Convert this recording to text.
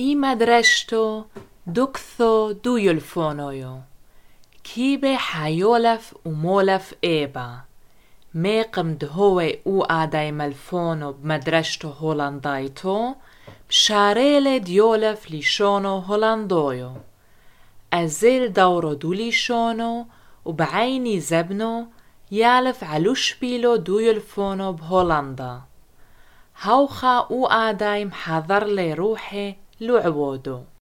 I madreszto dukso dujulfonojo, kibe hayolaf umolaf eba. ميقم دهوي او آداي ملفونو بمدرشتو هولندايتو بشاريل ديولف ليشونو هولندويو أزيل دورو دوليشونو وبعيني زبنو يالف علوش بيلو دويلفونو بهولندا هاوخا او آداي محضر لي روحي لعبودو